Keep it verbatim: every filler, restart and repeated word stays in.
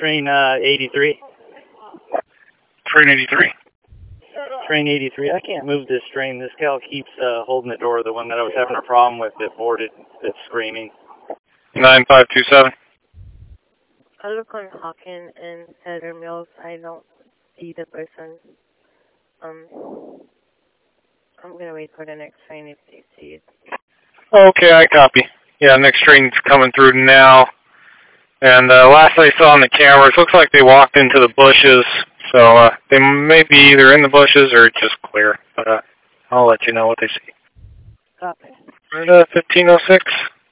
train uh, eighty-three. Train eighty-three. Train eighty-three. I can't move this train. This gal keeps uh, holding the door, the one that I was having a problem with that boarded, that's screaming. nine five two seven. I look on Hawken and Cedar Mills. I don't see the person. Um, I'm going to wait for the next train if they see it. Okay, I copy. Yeah, next train's coming through now. And uh, last I saw on the cameras, looks like they walked into the bushes. So uh, they may be either in the bushes or just clear. But uh, I'll let you know what they see. Copy. Right, uh, fifteen oh six.